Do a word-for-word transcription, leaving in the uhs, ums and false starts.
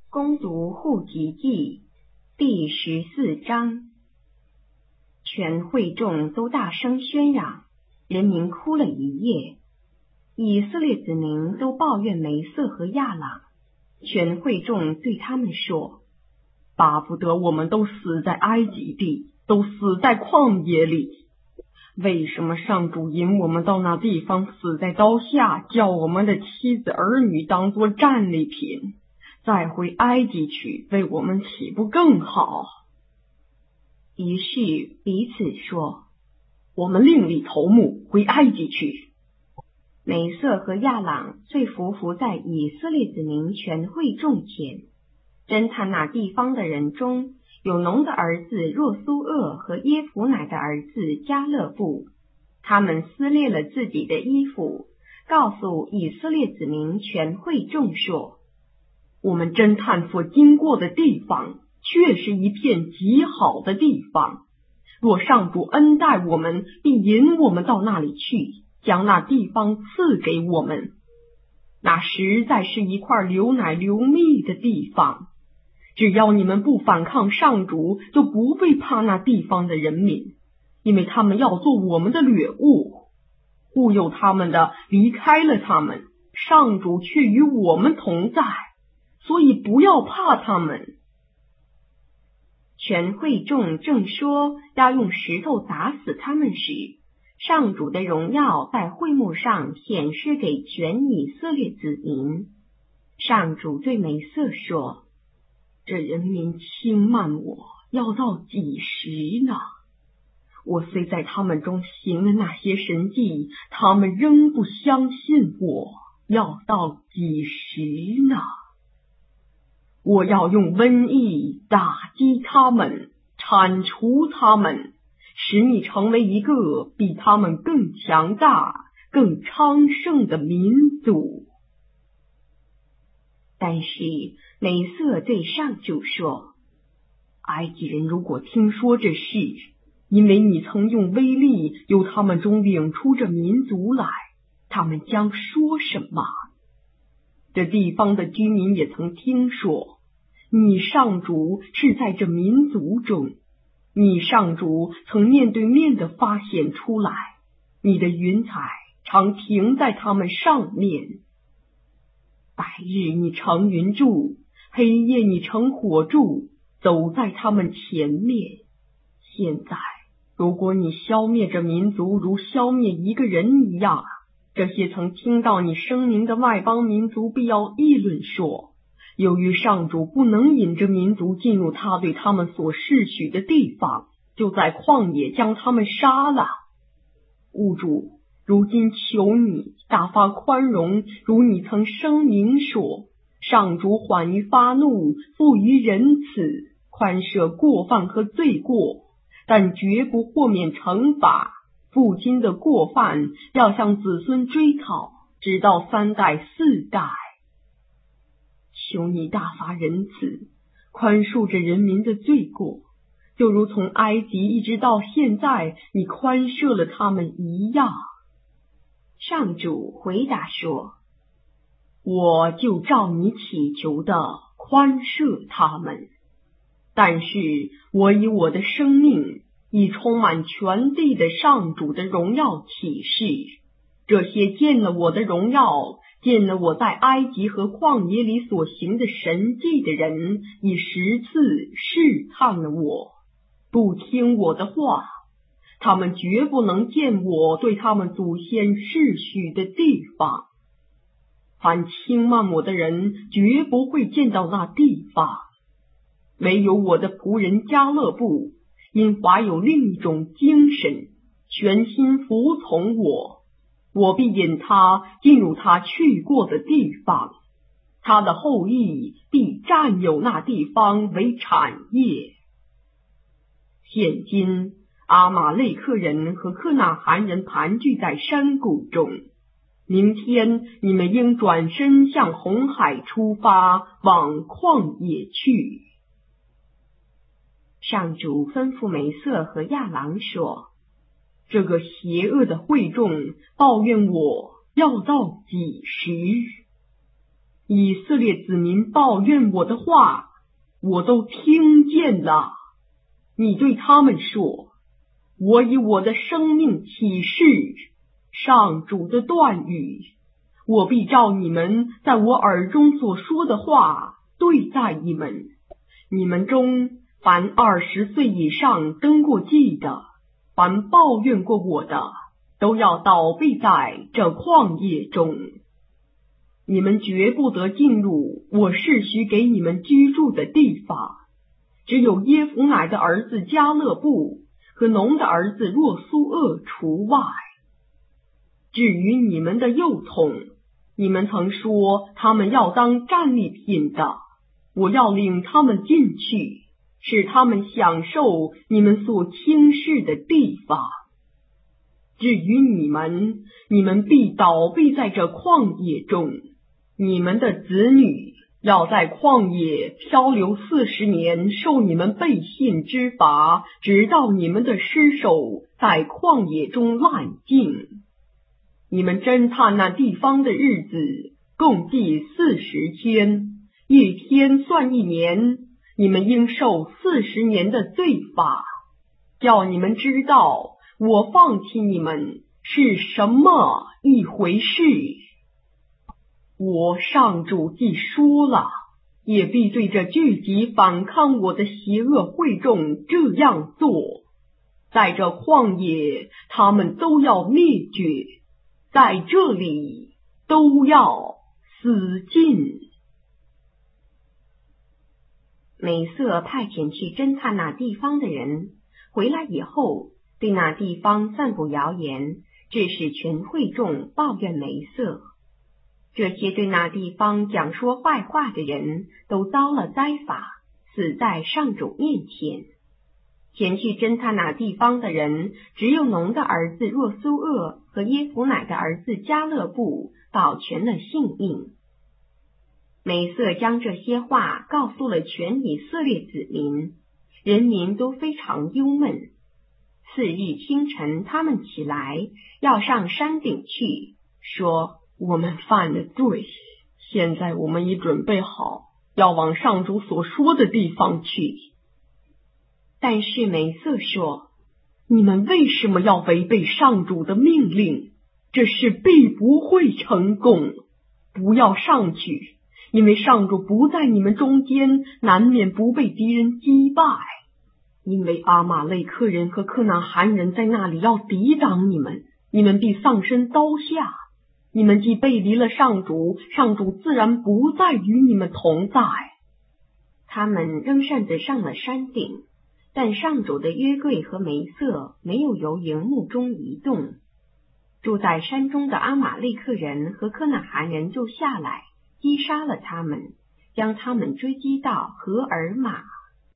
攻读户籍记第十四章。全会众都大声喧嚷，人民哭了一夜。以色列子民都抱怨梅瑟和亚朗，全会众对他们说：巴不得我们都死在埃及地，都死在旷野里。为什么上主引我们到那地方死在刀下，叫我们的妻子儿女当作战利品，再回埃及去，为我们岂不更好？于是彼此说：我们另立头目，回埃及去。梅瑟和亚朗遂伏伏在以色列子民全会众前。侦探那地方的人中，有农的儿子若苏厄和耶弗乃的儿子加勒布，他们撕裂了自己的衣服，告诉以色列子民全会众说：我们侦探所经过的地方，确是一片极好的地方。若上主恩待我们，必引我们到那里去，将那地方赐给我们。那实在是一块流奶流蜜的地方。只要你们不反抗上主，就不会怕那地方的人民，因为他们要做我们的掠物。护佑他们的离开了他们，上主却与我们同在，所以不要怕他们。全会众正说要用石头打死他们时，上主的荣耀在会幕上显示给全以色列子民。上主对梅瑟说：这人民轻慢我，要到几时呢？我虽在他们中行了那些神迹，他们仍不相信我，要到几时呢？我要用瘟疫打击他们，铲除他们，使你成为一个比他们更强大、更昌盛的民族。但是梅瑟对上主说：埃及人如果听说这事，因为你曾用威力由他们中领出这民族来，他们将说什么？这地方的居民也曾听说，你上主是在这民族中，你上主曾面对面地发现出来，你的云彩常停在他们上面。白日你乘云柱，黑夜你乘火柱，走在他们前面。现在如果你消灭这民族如消灭一个人一样，这些曾听到你声名的外邦民族必要议论说，由于上主不能引这民族进入他对他们所示许的地方，就在旷野将他们杀了。吾主，如今求你大发宽容，如你曾声明说，上主缓于发怒，富于仁慈，宽赦过犯和罪过，但绝不豁免惩罚。父亲的过犯要向子孙追讨，直到三代四代。求你大发仁慈，宽恕着人民的罪过，就如从埃及一直到现在，你宽赦了他们一样。上主回答说：我就照你祈求的宽赦他们，但是我以我的生命，以充满全地的上主的荣耀起誓，这些见了我的荣耀，见了我在埃及和旷野里所行的神迹的人，以十次试探了我，不听我的话，他们绝不能见我对他们祖先示许的地方。凡轻慢我的人，绝不会见到那地方。唯有我的仆人加勒布，因怀有另一种精神，全心服从我，我必引他进入他去过的地方，他的后裔必占有那地方为产业。现今阿玛肋克人和克纳罕人盘踞在山谷中，明天你们应转身向红海出发，往旷野去。上主吩咐梅瑟和亚郎说：这个邪恶的会众抱怨我要到几时？ 以色列子民抱怨我的话，我都听见了。你对他们说，我以我的生命起誓，上主的断语，我必照你们在我耳中所说的话对待你们。你们中凡二十岁以上登过记的，凡抱怨过我的，都要倒闭在这旷野中。你们绝不得进入我世许给你们居住的地方，只有耶孚乃的儿子迦勒布和农的儿子若苏厄除外。至于你们的幼童，你们曾说他们要当战利品的，我要领他们进去，使他们享受你们所轻视的地方。至于你们，你们必倒闭在这旷野中，你们的子女要在旷野漂流四十年，受你们背信之罚，直到你们的尸首在旷野中烂尽。你们侦探那地方的日子，共计四十天，一天算一年，你们应受四十年的罪罚，叫你们知道我放弃你们是什么一回事。我上主既说了，也必对这聚集反抗我的邪恶会众这样做。在这旷野，他们都要灭绝，在这里都要死尽。美色派遣去侦探那地方的人，回来以后，对那地方散布谣言，致使全会众抱怨美色。这些对那地方讲说坏话的人，都遭了灾罚，死在上主面前。前去侦探那地方的人，只有农的儿子若苏厄和耶孚乃的儿子迦勒布保全了性命。美色将这些话告诉了全以色列子民，人民都非常忧闷。次日清晨，他们起来，要上山顶去，说：我们犯了罪，现在我们已准备好，要往上主所说的地方去。但是美色说：你们为什么要违背上主的命令？这事必不会成功，不要上去，因为上主不在你们中间，难免不被敌人击败。因为阿玛肋克人和克纳韩人在那里要抵挡你们，你们必丧身刀下。你们既背离了上主，上主自然不再与你们同在。他们仍擅自上了山顶，但上主的约柜和梅瑟没有由营幕中移动。住在山中的阿玛肋克人和科纳韩人就下来，击杀了他们，将他们追击到荷尔玛。